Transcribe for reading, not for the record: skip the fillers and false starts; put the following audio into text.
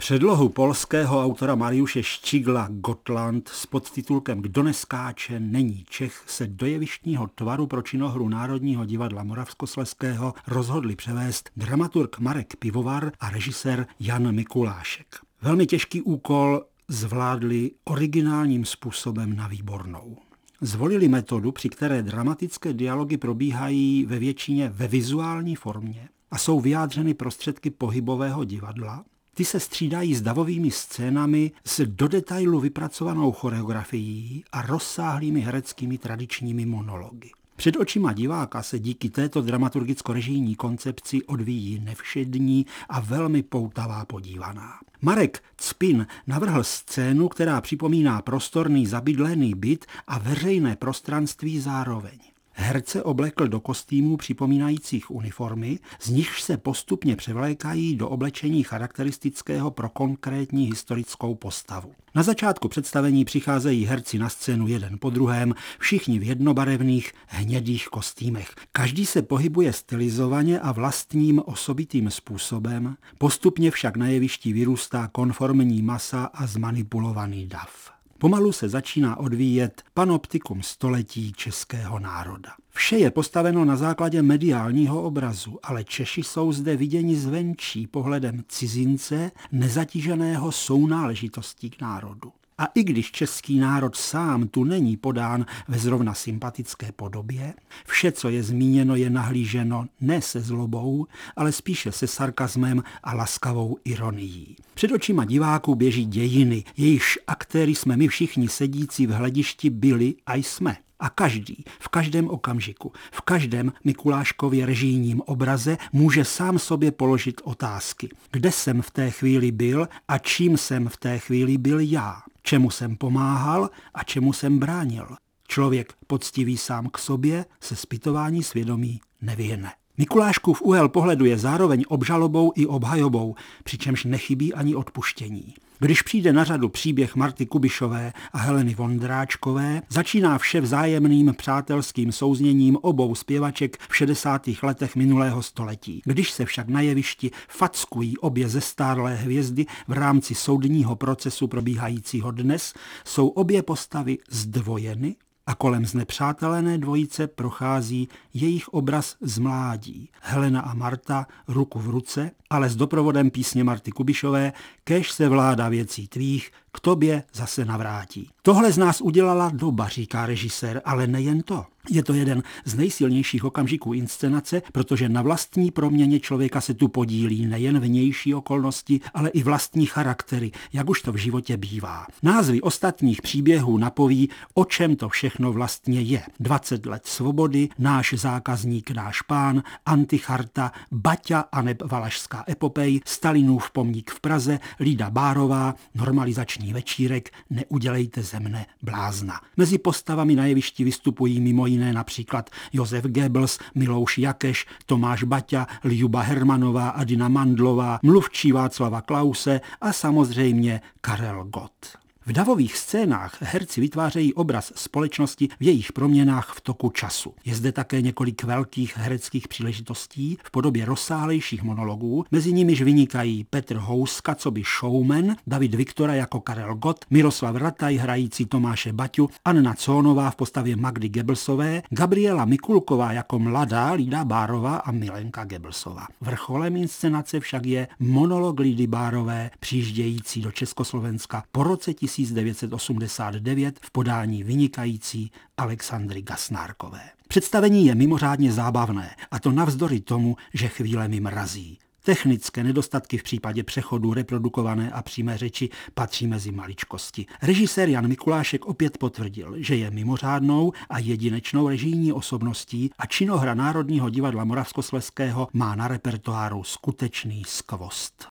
Předlohu polského autora Mariusze Ščigla Gotland s podtitulkem Kdo neskáče, není Čech se do jevištního tvaru pro činohru Národního divadla Moravskoslezského rozhodli převést dramaturg Marek Pivovar a režisér Jan Mikulášek. Velmi těžký úkol zvládli originálním způsobem na výbornou. Zvolili metodu, při které dramatické dialogy probíhají ve většině ve vizuální formě a jsou vyjádřeny prostředky pohybového divadla. Ty se střídají s davovými scénami s do detailu vypracovanou choreografií a rozsáhlými hereckými tradičními monology. Před očima diváka se díky této dramaturgicko-režijní koncepci odvíjí nevšední a velmi poutavá podívaná. Marek Cpin navrhl scénu, která připomíná prostorný zabydlený byt a veřejné prostranství zároveň. Herce oblekl do kostýmů připomínajících uniformy, z nichž se postupně převlékají do oblečení charakteristického pro konkrétní historickou postavu. Na začátku představení přicházejí herci na scénu jeden po druhém, všichni v jednobarevných hnědých kostýmech. Každý se pohybuje stylizovaně a vlastním osobitým způsobem, postupně však na jevišti vyrůstá konformní masa a zmanipulovaný dav. Pomalu se začíná odvíjet panoptikum století českého národa. Vše je postaveno na základě mediálního obrazu, ale Češi jsou zde viděni zvenčí pohledem cizince, nezatíženého sounáležitostí k národu. A i když český národ sám tu není podán ve zrovna sympatické podobě, vše, co je zmíněno, je nahlíženo ne se zlobou, ale spíše se sarkazmem a laskavou ironií. Před očima diváků běží dějiny, jejichž aktéry jsme my všichni sedící v hledišti byli a jsme. A každý, v každém okamžiku, v každém Mikuláškově režijním obraze může sám sobě položit otázky. Kde jsem v té chvíli byl a čím jsem v té chvíli byl já? Čemu jsem pomáhal a čemu jsem bránil? Člověk poctivý sám k sobě se zpytování svědomí nevyhne. Mikuláškův úhel pohledu je zároveň obžalobou i obhajobou, přičemž nechybí ani odpuštění. Když přijde na řadu příběh Marty Kubišové a Heleny Vondráčkové, začíná vše vzájemným přátelským souzněním obou zpěvaček v 60. letech minulého století. Když se však na jevišti fackují obě zestárlé hvězdy v rámci soudního procesu probíhajícího dnes, jsou obě postavy zdvojeny a kolem znepřátelené dvojice prochází jejich obraz z mládí. Helena a Marta ruku v ruce, ale s doprovodem písně Marty Kubišové Kéž se vláda věcí tvých k tobě zase navrátí. Tohle z nás udělala doba, říká režisér, ale nejen to. Je to jeden z nejsilnějších okamžiků inscenace, protože na vlastní proměně člověka se tu podílí nejen vnější okolnosti, ale i vlastní charaktery, jak už to v životě bývá. Názvy ostatních příběhů napoví, o čem to všechno vlastně je. 20 let svobody, Náš zákazník, náš pán, Anticharta, Baťa aneb Valašská epopej, Stalinův pomník v Praze, Lída Bárová, Normalizační večírek, Neudělejte ze mne blázna. Mezi postavami na jevišti vystupují mimo jiné například Josef Goebbels, Milouš Jakeš, Tomáš Baťa, Ljuba Hermanová, Adina Mandlová, mluvčí Václava Klause a samozřejmě Karel Gott. V davových scénách herci vytvářejí obraz společnosti v jejich proměnách v toku času. Je zde také několik velkých hereckých příležitostí v podobě rozsáhlejších monologů, mezi nimiž vynikají Petr Houska coby showman, David Viktora jako Karel Gott, Miroslav Rataj hrající Tomáše Baťu, Anna Cónová v postavě Magdy Goebbelsové, Gabriela Mikulková jako mladá Lída Bárová a Milenka Goebbelsova. Vrcholem inscenace však je monolog Lídy Bárové přijíždějící do Československa po roce 1989 v podání vynikající Alexandry Gasnárkové. Představení je mimořádně zábavné, a to navzdory tomu, že chvílemi mrazí. Technické nedostatky v případě přechodu reprodukované a přímé řeči patří mezi maličkosti. Režisér Jan Mikulášek opět potvrdil, že je mimořádnou a jedinečnou režijní osobností a činohra Národního divadla Moravskoslezského má na repertoáru skutečný skvost.